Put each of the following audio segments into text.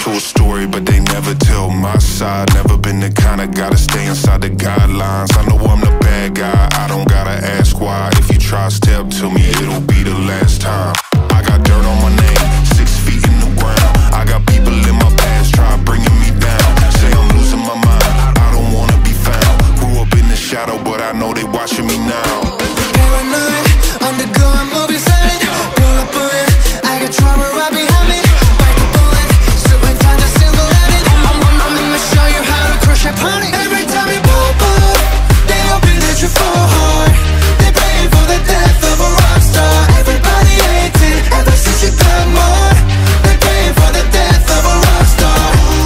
to a story, but they never tell my side. Never been the kind of guy to stay inside the guidelines. I know I'm the bad guy, I don't gotta ask why. If you try step to me, it'll be the last time. I got dirt on my name, 6 feet in the ground. I got people in my past try bringing me down. Say I'm losing my mind, I don't wanna be found. Grew up in the shadow, but I know they watching me now. Paranoid, undergoing movie sight. Pull up on it, I got trauma right behind me. Bite the bullet, certain times I single at it. I'm gonna show you how to crush that pony. Every time you pull up, they hoping that you fall hard. They praying for the death of a rock star. Everybody hates it, ever since you got more. They praying for the death of a rock star.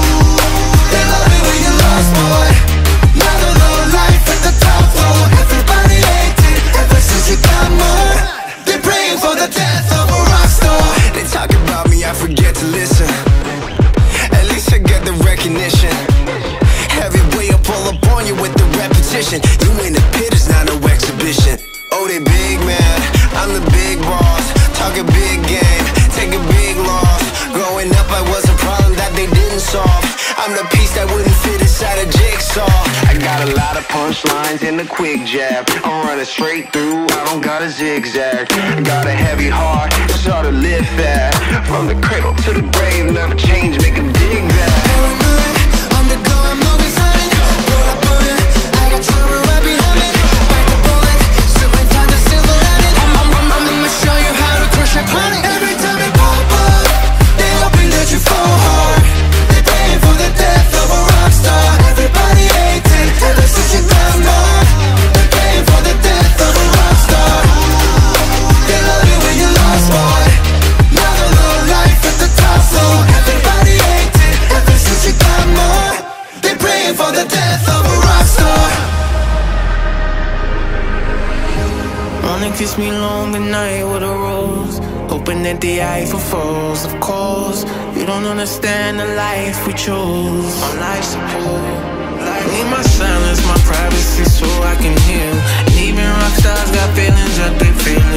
They love it when you lost, boy. Now the low life at the top floor. Everybody hates it, ever since you got more. They're praying for the death of a rock star. They talk about me, I forget to listen. At least I get the recognition. Heavy way up all up on you with the repetition. You in the pit, it's not no exhibition. Oh, they big man, I'm the big boss. Talk a big game, take a big loss. Growing up I was a problem that they didn't solve. I'm the piece that wouldn't fit inside a jigsaw. I got a lot of punchlines and a quick jab. I'm running straight through, I don't got a zigzag. Got a heavy heart, so to live fast. From the cradle to the grave, never change, make them dig that. Paranoid, undergoing movie sight. Pull up on it, I got trauma right behind me. Bite the bullet, certain times I single at it. I'm gonna show you how to crush that pony. Every time you pop up, they hoping that you fall hard. They praying for the death of a rock star. Everybody hates it, ever since you got more. They praying for the death of a rock star. They love you when you lost, boy. Now the low life at the top floor. Everybody hates it, ever since you got more. They praying for the death of a rock star. Wanna kiss me long the night with a rose, hoping that the Eiffel falls. Of course, you don't understand the life we chose. On life support, need my silence, my privacy, so I can heal. And even rock stars got feelings that they feel